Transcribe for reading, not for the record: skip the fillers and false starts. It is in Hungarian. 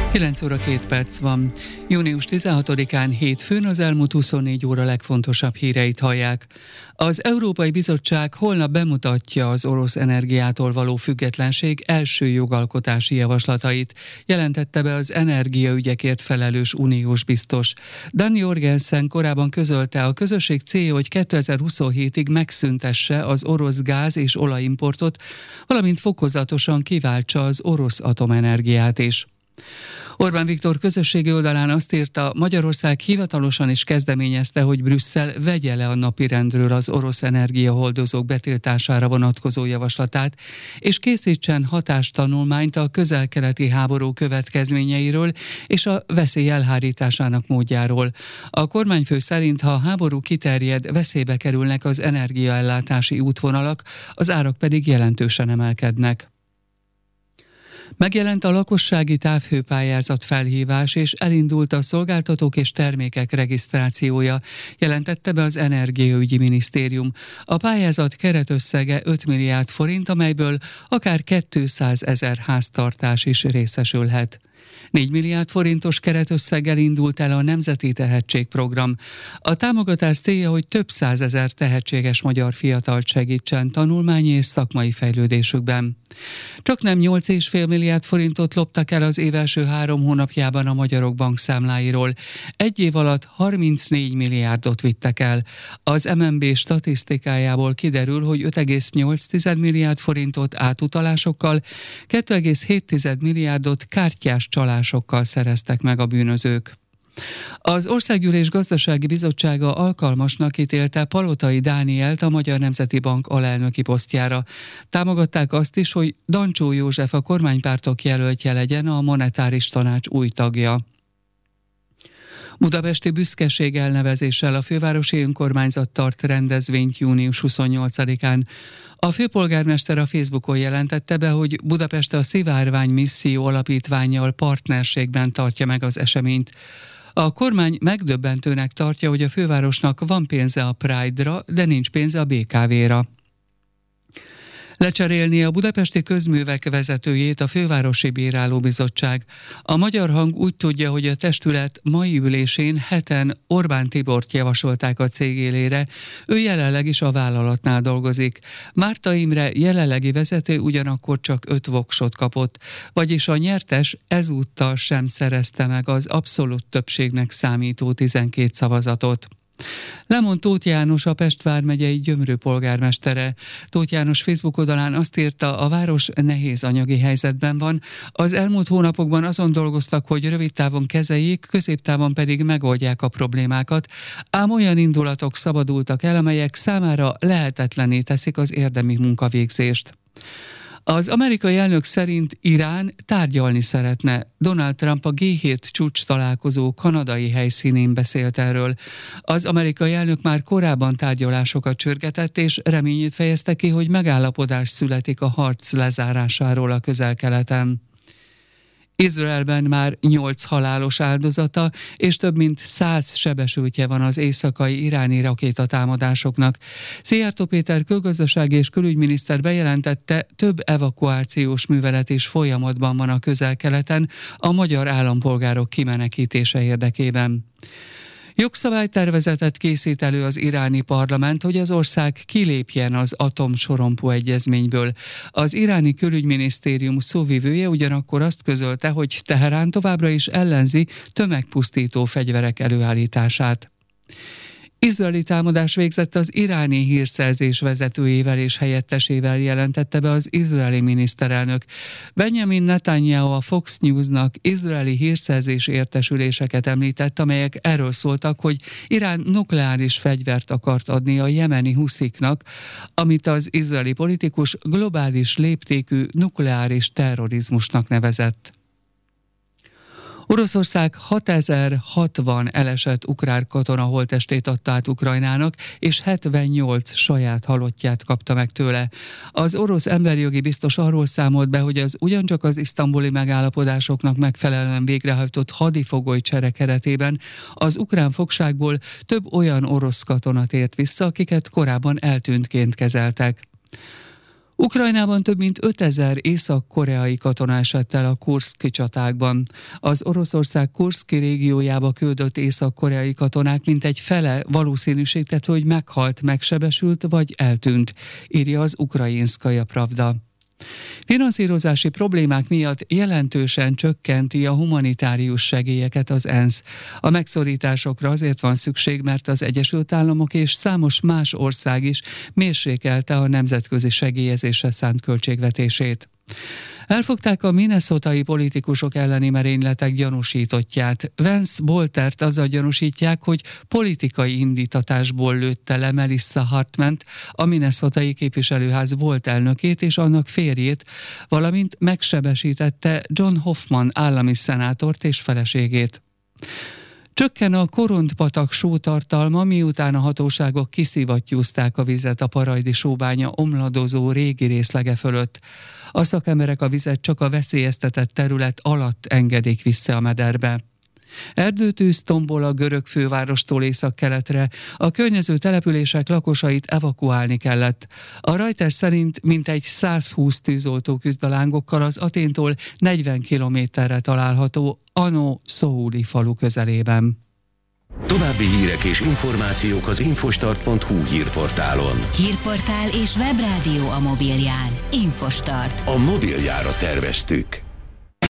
9 óra 2 perc van. Június 16-án hétfőn az elmúlt 24 óra legfontosabb híreit hallják. Az Európai Bizottság holnap bemutatja az orosz energiától való függetlenség első jogalkotási javaslatait, jelentette be az energiaügyekért felelős uniós biztos. Dan Jorgensen korábban közölte, a közösség célja, hogy 2027-ig megszüntesse az orosz gáz és olajimportot, valamint fokozatosan kiváltsa az orosz atomenergiát is. Orbán Viktor közösségi oldalán azt írta, Magyarország hivatalosan is kezdeményezte, hogy Brüsszel vegye le a napirendről az orosz energiahordozók betiltására vonatkozó javaslatát, és készítsen hatástanulmányt a közel-keleti háború következményeiről és a veszély elhárításának módjáról. A kormányfő szerint, ha a háború kiterjed, veszélybe kerülnek az energiaellátási útvonalak, az árak pedig jelentősen emelkednek. Megjelent a lakossági távhőpályázat felhívás, és elindult a szolgáltatók és termékek regisztrációja, jelentette be az Energiaügyi Minisztérium. A pályázat keretösszege 5 milliárd forint, amelyből akár 200 000 háztartás is részesülhet. 4 milliárd forintos keretösszeggel indult el a Nemzeti Tehetségprogram. A támogatás célja, hogy több 100 000 tehetséges magyar fiatalt segítsen tanulmányi és szakmai fejlődésükben. Csaknem 8,5 milliárd forintot loptak el az év első 3 hónapjában a magyarok bankszámláiról. Egy év alatt 34 milliárdot vittek el. Az MNB statisztikájából kiderül, hogy 5,8 milliárd forintot átutalásokkal, 2,7 milliárdot kártyás csalásokkal szereztek meg a bűnözők. Az Országgyűlés Gazdasági Bizottsága alkalmasnak ítélte Palotai Dánielt a Magyar Nemzeti Bank alelnöki posztjára. Támogatták azt is, hogy Dancsó József a kormánypártok jelöltje legyen a Monetáris Tanács új tagja. Budapesti büszkeség elnevezéssel a fővárosi önkormányzat tart rendezvényt június 28-án. A főpolgármester a Facebookon jelentette be, hogy Budapest a Szivárvány Misszió Alapítvánnyal partnerségben tartja meg az eseményt. A kormány megdöbbentőnek tartja, hogy a fővárosnak van pénze a Pride-ra, de nincs pénze a BKV-ra. Lecserélni a budapesti közművek vezetőjét a Fővárosi Bírálóbizottság. A Magyar Hang úgy tudja, hogy a testület mai ülésén 7-en Orbán Tibort javasolták a cég élére, ő jelenleg is a vállalatnál dolgozik. Márta Imre jelenlegi vezető ugyanakkor csak 5 voksot kapott, vagyis a nyertes ezúttal sem szerezte meg az abszolút többségnek számító 12 szavazatot. Lemond Tóth János, a Pest vármegyei Gyömrő polgármestere. Tóth János Facebook oldalán azt írta, a város nehéz anyagi helyzetben van. Az elmúlt hónapokban azon dolgoztak, hogy rövid távon kezeljék, középtávon pedig megoldják a problémákat, ám olyan indulatok szabadultak el, amelyek számára lehetetlenné teszik az érdemi munkavégzést. Az amerikai elnök szerint Irán tárgyalni szeretne. Donald Trump a G7 csúcs találkozó kanadai helyszínén beszélt erről. Az amerikai elnök már korábban tárgyalásokat csörgetett, és reményét fejezte ki, hogy megállapodás születik a harc lezárásáról a Közel-Keleten. Izraelben már 8 halálos áldozata és több mint 100 sebesültje van az éjszakai iráni rakétatámadásoknak. Szijjártó Péter külgazdasági és külügyminiszter bejelentette, több evakuációs művelet is folyamatban van a Közel-Keleten a magyar állampolgárok kimenekítése érdekében. Jogszabálytervezetet készít elő az iráni parlament, hogy az ország kilépjen az atomsorompó egyezményből. Az iráni külügyminisztérium szóvivője ugyanakkor azt közölte, hogy Teherán továbbra is ellenzi tömegpusztító fegyverek előállítását. Izraeli támadás végzett az iráni hírszerzés vezetőjével és helyettesével, jelentette be az izraeli miniszterelnök. Benjamin Netanyahu a Fox Newsnak izraeli hírszerzés értesüléseket említett, amelyek erről szóltak, hogy Irán nukleáris fegyvert akart adni a jemeni husziknak, amit az izraeli politikus globális léptékű nukleáris terrorizmusnak nevezett. Oroszország 6060 elesett ukrán katona holttestét adta át Ukrajnának, és 78 saját halottját kapta meg tőle. Az orosz emberjogi biztos arról számolt be, hogy az ugyancsak az isztambuli megállapodásoknak megfelelően végrehajtott hadifogolycsere keretében az ukrán fogságból több olyan orosz katona tért vissza, akiket korábban eltűntként kezeltek. Ukrajnában több mint 5000 észak-koreai katona esett el a Kurszki csatákban. Az Oroszország Kurszki régiójába küldött észak-koreai katonák mintegy fele valószínűsített, hogy meghalt, megsebesült vagy eltűnt, írja az Ukrajinszkaja Pravda. Finanszírozási problémák miatt jelentősen csökkenti a humanitárius segélyeket az ENSZ. A megszorításokra azért van szükség, mert az Egyesült Államok és számos más ország is mérsékelte a nemzetközi segélyezésre szánt költségvetését. Elfogták a minnesotai politikusok elleni merényletek gyanúsítottját. Vance Boltert azzal gyanúsítják, hogy politikai indítatásból lőtte le Melissa Hartmant, a minnesotai képviselőház volt elnökét és annak férjét, valamint megsebesítette John Hoffman állami szenátort és feleségét. Csökken a Koront-patak sótartalma, miután a hatóságok kiszivattyúzták a vizet a Parajdi sóbánya omladozó régi részlege fölött. A szakemberek a vizet csak a veszélyeztetett terület alatt engedik vissza a mederbe. Erdőtűz tombol a görög fővárostól északkeletre, a környező települések lakosait evakuálni kellett. A Reuters szerint mintegy 120 tűzoltó küzd a lángokkal az Athéntól 40 kilométerre található Ano-Souli falu közelében. További hírek és információk az infostart.hu hírportálon. Hírportál és webrádió a mobilján. Infostart. A mobiljára terveztük.